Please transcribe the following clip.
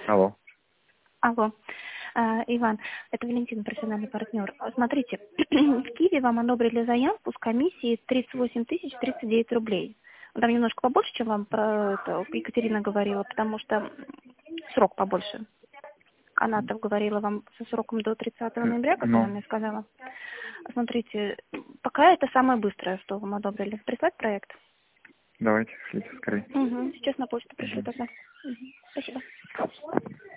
Алло. Алло, Иван, это Валентин, профессиональный партнер. Смотрите, в Киеве вам одобрили заявку с комиссией 38 039 рублей. Там немножко побольше, чем вам про это Екатерина говорила, потому что срок побольше. Она-то говорила вам со сроком до 30 ноября, как она Ну, мне сказала. Смотрите, пока это самое быстрое, что вам одобрили. Прислать проект? давайте, шлите скорее. Угу. Сейчас на почту пришлю Мгм. тогда. Мгм. Спасибо.